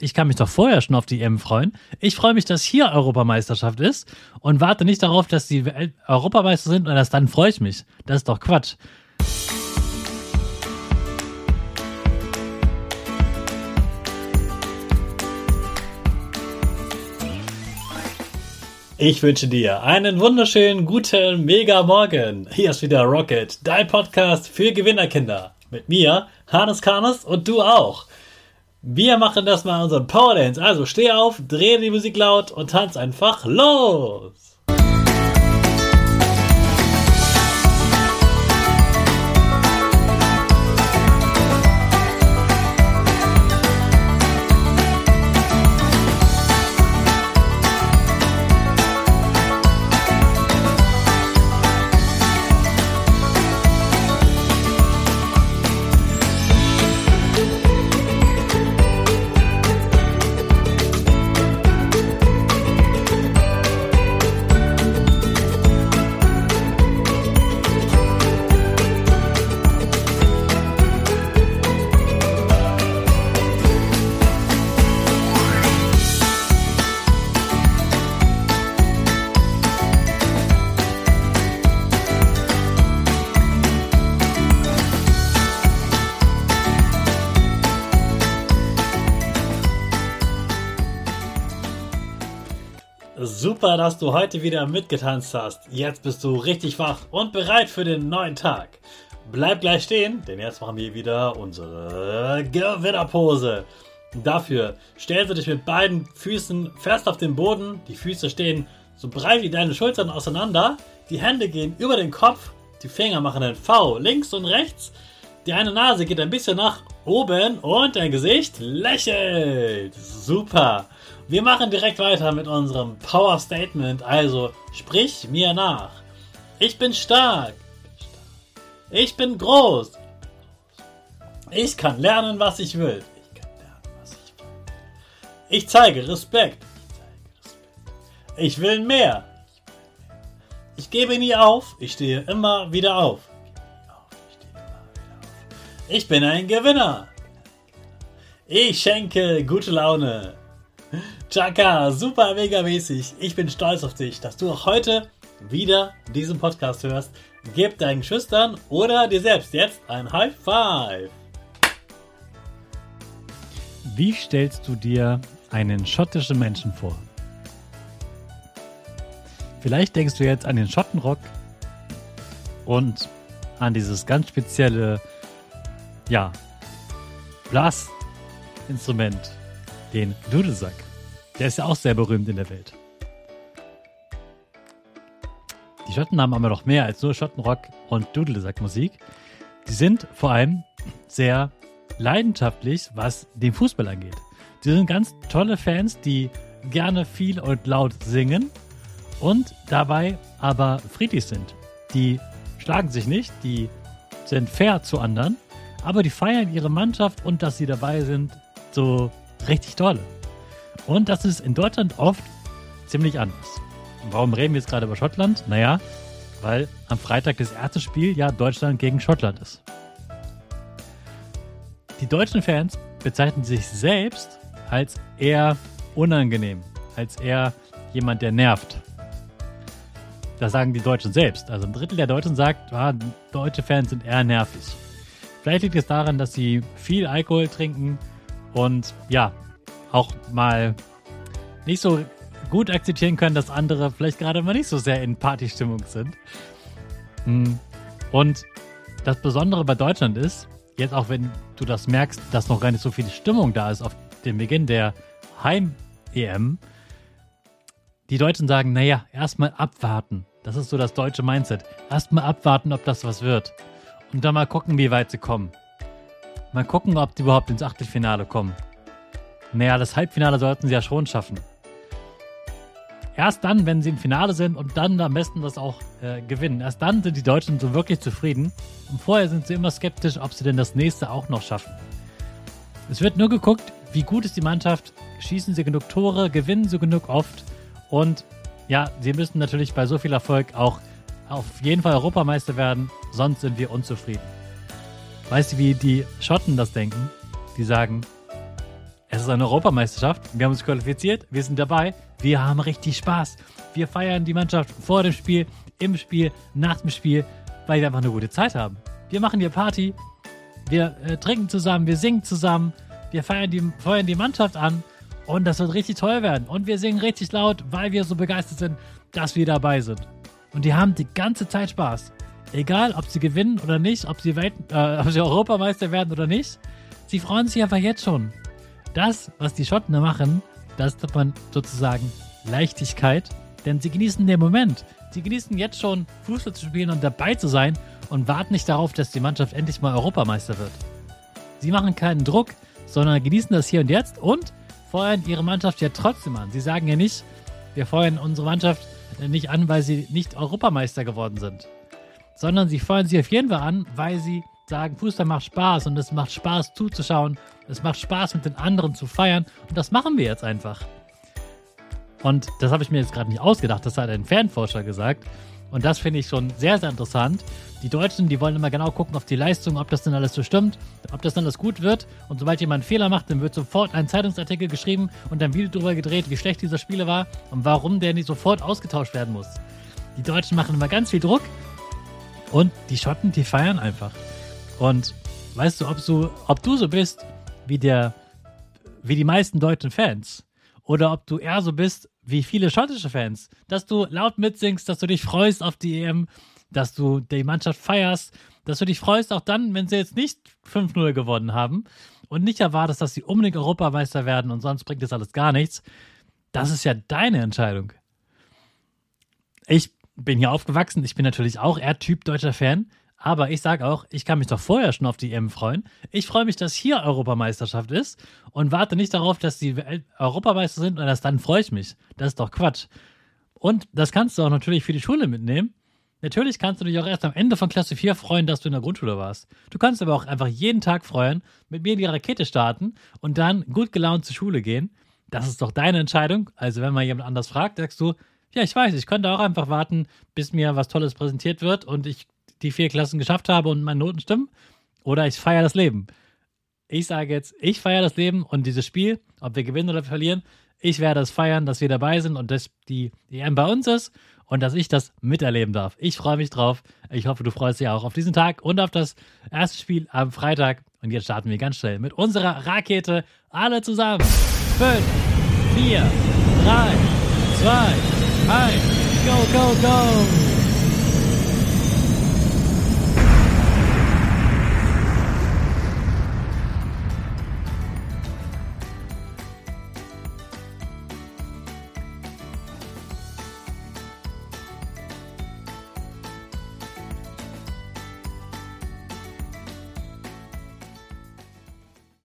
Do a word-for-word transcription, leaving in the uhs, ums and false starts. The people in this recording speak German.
Ich kann mich doch vorher schon auf die E M freuen. Ich freue mich, dass hier Europameisterschaft ist und warte nicht darauf, dass die Welt- Europameister sind und erst dann freue ich mich. Das ist doch Quatsch. Ich wünsche dir einen wunderschönen, guten, mega Morgen. Hier ist wieder Rocket, dein Podcast für Gewinnerkinder. Mit mir, Hannes Karnes und du auch. Wir machen das mal unseren Power Dance. Also steh auf, dreh die Musik laut und tanz einfach los. Super, dass du heute wieder mitgetanzt hast. Jetzt bist du richtig wach und bereit für den neuen Tag. Bleib gleich stehen, denn jetzt machen wir wieder unsere Gewinnerpose. Dafür stellst du dich mit beiden Füßen fest auf den Boden. Die Füße stehen so breit wie deine Schultern auseinander. Die Hände gehen über den Kopf. Die Finger machen ein V links und rechts. Die eine Nase geht ein bisschen nach oben und dein Gesicht lächelt. Super. Wir machen direkt weiter mit unserem Power Statement. Also sprich mir nach. Ich bin stark. Ich bin groß. Ich kann lernen, was ich will. Ich kann lernen, was ich will. Ich zeige Respekt. Ich will mehr. Ich gebe nie auf. Ich stehe immer wieder auf. Ich bin ein Gewinner. Ich schenke gute Laune. Chaka, super mega mäßig. Ich bin stolz auf dich, dass du auch heute wieder diesen Podcast hörst. Gib deinen Geschwistern oder dir selbst jetzt ein High Five. Wie stellst du dir einen schottischen Menschen vor? Vielleicht denkst du jetzt an den Schottenrock und an dieses ganz spezielle, ja, Blasinstrument, den Dudelsack. Der ist ja auch sehr berühmt in der Welt. Die Schotten haben aber noch mehr als nur Schottenrock und Dudelsackmusik. Die sind vor allem sehr leidenschaftlich, was den Fußball angeht. Die sind ganz tolle Fans, die gerne viel und laut singen und dabei aber friedlich sind. Die schlagen sich nicht, die sind fair zu anderen, aber die feiern ihre Mannschaft und dass sie dabei sind, so richtig toll. Und das ist in Deutschland oft ziemlich anders. Und warum reden wir jetzt gerade über Schottland? Naja, weil am Freitag das erste Spiel ja Deutschland gegen Schottland ist. Die deutschen Fans bezeichnen sich selbst als eher unangenehm, als eher jemand, der nervt. Das sagen die Deutschen selbst. Also ein Drittel der Deutschen sagt, ah, deutsche Fans sind eher nervig. Vielleicht liegt es daran, dass sie viel Alkohol trinken und ja, auch mal nicht so gut akzeptieren können, dass andere vielleicht gerade mal nicht so sehr in Partystimmung sind. Und das Besondere bei Deutschland ist, jetzt auch wenn du das merkst, dass noch gar nicht so viel Stimmung da ist auf dem Beginn der Heim-E M, die Deutschen sagen, naja, erstmal abwarten. Das ist so das deutsche Mindset. Erstmal abwarten, ob das was wird. Und dann mal gucken, wie weit sie kommen. Mal gucken, ob die überhaupt ins Achtelfinale kommen. Naja, das Halbfinale sollten sie ja schon schaffen. Erst dann, wenn sie im Finale sind und dann am besten das auch äh, gewinnen. Erst dann sind die Deutschen so wirklich zufrieden. Und vorher sind sie immer skeptisch, ob sie denn das nächste auch noch schaffen. Es wird nur geguckt, wie gut ist die Mannschaft, schießen sie genug Tore, gewinnen sie genug oft. Und ja, sie müssen natürlich bei so viel Erfolg auch auf jeden Fall Europameister werden, sonst sind wir unzufrieden. Weißt du, wie die Schotten das denken? Die sagen, Es ist eine Europameisterschaft. Wir haben uns qualifiziert. Wir sind dabei. Wir haben richtig Spaß. Wir feiern die Mannschaft vor dem Spiel, im Spiel, nach dem Spiel, weil wir einfach eine gute Zeit haben. Wir machen hier Party. Wir äh, trinken zusammen. Wir singen zusammen. Wir feiern die, feuern die Mannschaft an. Und das wird richtig toll werden. Und wir singen richtig laut, weil wir so begeistert sind, dass wir dabei sind. Und die haben die ganze Zeit Spaß. Egal, ob sie gewinnen oder nicht, ob sie, Welt, äh, ob sie Europameister werden oder nicht. Sie freuen sich einfach jetzt schon. Das, was die Schotten da machen, das nennt man sozusagen Leichtigkeit, denn sie genießen den Moment. Sie genießen jetzt schon, Fußball zu spielen und dabei zu sein und warten nicht darauf, dass die Mannschaft endlich mal Europameister wird. Sie machen keinen Druck, sondern genießen das hier und jetzt und feuern ihre Mannschaft ja trotzdem an. Sie sagen ja nicht, wir feuern unsere Mannschaft nicht an, weil sie nicht Europameister geworden sind, sondern sie feuern sie auf jeden Fall an, weil sie sagen, Fußball macht Spaß und es macht Spaß zuzuschauen, es macht Spaß mit den anderen zu feiern und das machen wir jetzt einfach. Und das habe ich mir jetzt gerade nicht ausgedacht, das hat ein Fanforscher gesagt und das finde ich schon sehr, sehr interessant. Die Deutschen, die wollen immer genau gucken auf die Leistung, ob das denn alles so stimmt, ob das dann alles gut wird und sobald jemand einen Fehler macht, dann wird sofort ein Zeitungsartikel geschrieben und ein Video darüber gedreht, wie schlecht dieser Spieler war und warum der nicht sofort ausgetauscht werden muss. Die Deutschen machen immer ganz viel Druck und die Schotten, die feiern einfach. Und weißt du, ob du, ob du so bist wie der, wie die meisten deutschen Fans oder ob du eher so bist wie viele schottische Fans, dass du laut mitsingst, dass du dich freust auf die E M, dass du die Mannschaft feierst, dass du dich freust auch dann, wenn sie jetzt nicht fünf null gewonnen haben und nicht erwartest, dass sie unbedingt Europameister werden und sonst bringt das alles gar nichts. Das ist ja deine Entscheidung. Ich bin hier aufgewachsen, ich bin natürlich auch eher Typ deutscher Fan, aber ich sage auch, ich kann mich doch vorher schon auf die E M freuen. Ich freue mich, dass hier Europameisterschaft ist und warte nicht darauf, dass die Welt- Europameister sind und erst dann freue ich mich. Das ist doch Quatsch. Und das kannst du auch natürlich für die Schule mitnehmen. Natürlich kannst du dich auch erst am Ende von Klasse vier freuen, dass du in der Grundschule warst. Du kannst aber auch einfach jeden Tag freuen, mit mir die Rakete starten und dann gut gelaunt zur Schule gehen. Das ist doch deine Entscheidung. Also wenn mal jemand anders fragt, sagst du, ja, ich weiß, ich könnte auch einfach warten, bis mir was Tolles präsentiert wird und ich die vier Klassen geschafft habe und meine Noten stimmen. Oder ich feiere das Leben. Ich sage jetzt, ich feiere das Leben und dieses Spiel, ob wir gewinnen oder verlieren, ich werde es feiern, dass wir dabei sind und dass die E M bei uns ist und dass ich das miterleben darf. Ich freue mich drauf. Ich hoffe, du freust dich auch auf diesen Tag und auf das erste Spiel am Freitag. Und jetzt starten wir ganz schnell mit unserer Rakete. Alle zusammen. Fünf, vier, drei, zwei, eins. Go, go, go.